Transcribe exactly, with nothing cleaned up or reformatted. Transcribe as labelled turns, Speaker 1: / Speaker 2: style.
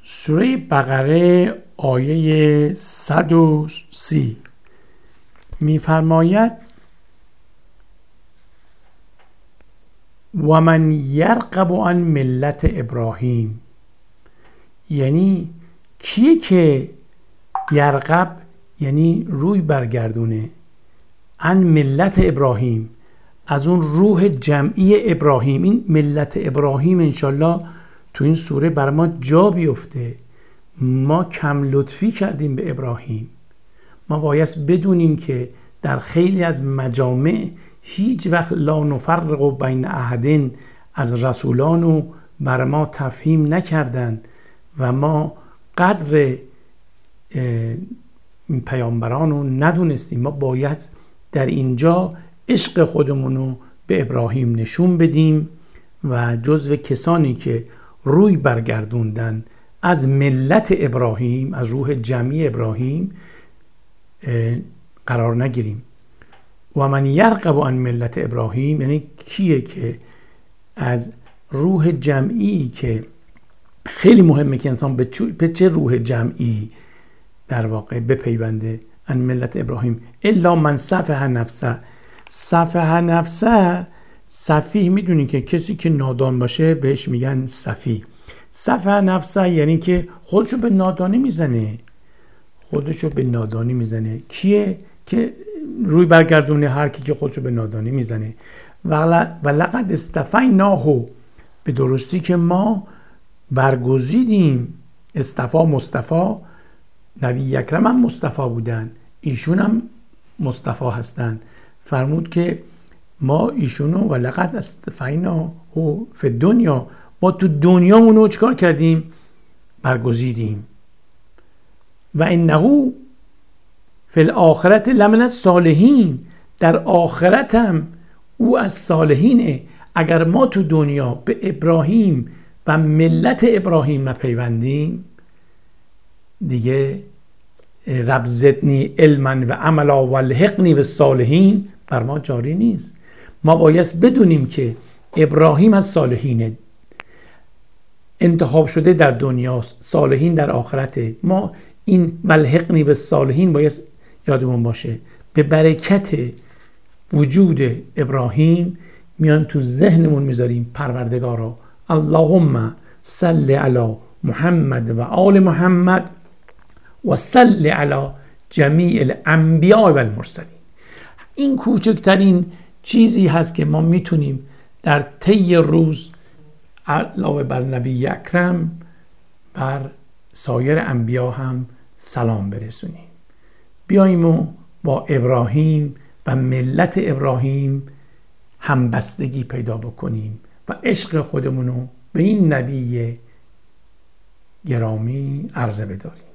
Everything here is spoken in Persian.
Speaker 1: سوره بقره آیه صد و سی می‌فرماید و من یرغب عن ملت ابراهیم، یعنی کیه که یرغب یعنی روی برگردونه، عن ملت ابراهیم، از اون روح جمعی ابراهیم. این ملت ابراهیم انشالله تو این سوره بر ما جا بیفته. ما کم لطفی کردیم به ابراهیم. ما باید بدونیم که در خیلی از مجامع هیچ وقت لا نفرق بین احد از رسولانو بر ما تفهیم نکردن و ما قدر پیامبرانو ندونستیم. ما باید در اینجا عشق خودمونو به ابراهیم نشون بدیم و جزو کسانی که روی برگردوندن از ملت ابراهیم، از روح جمعی ابراهیم قرار نگیریم. و من یرغب عن ملت ابراهیم یعنی کیه که از روح جمعی که خیلی مهمه که انسان به چه روح جمعی در واقع بپیونده، عن ملت ابراهیم الا من سفه نفسه. سفه نفسه، سفیه میدونی که کسی که نادان باشه بهش میگن سفیه. سفه نفسه یعنی که خودشو به نادانی میزنه، خودشو به نادانی میزنه. کیه که روی برگردونه؟ هر کی که خودشو به نادانی میزنه. و لقد استفیناه، به درستی که ما برگزیدیم. استفا مصطفی، نبی اکرم هم مصطفی بودن، ایشون هم مصطفی هستن. فرمود که ما ایشونو و لقد استفیناه فی دنیا، ما تو دنیا اونو چکار کردیم؟ برگزیدیم. و انه فی الاخرت لمن الصالحین، در آخرت هم او از صالحینه. اگر ما تو دنیا به ابراهیم و ملت ابراهیم نپیوندیم دیگه رب زدنی علما و عملا و الحقنی بالصالحین بر ما جاری نیست. ما باید بدونیم که ابراهیم از صالحینه، انتخاب شده در دنیاست، صالحین در آخرته. ما این والحقنی بالصالحین باید یادمون باشه. به برکت وجود ابراهیم میان تو ذهنمون میذاریم پروردگارا اللهم صل علی محمد و آل محمد و صل علی جمیع الانبیاء و المرسلین. این کوچکترین چیزی هست که ما میتونیم در طی روز علاوه بر نبی اکرم بر سایر انبیا هم سلام برسونیم. بیاییم و با ابراهیم و ملت ابراهیم همبستگی پیدا بکنیم و عشق خودمونو به این نبی گرامی عرضه بداریم.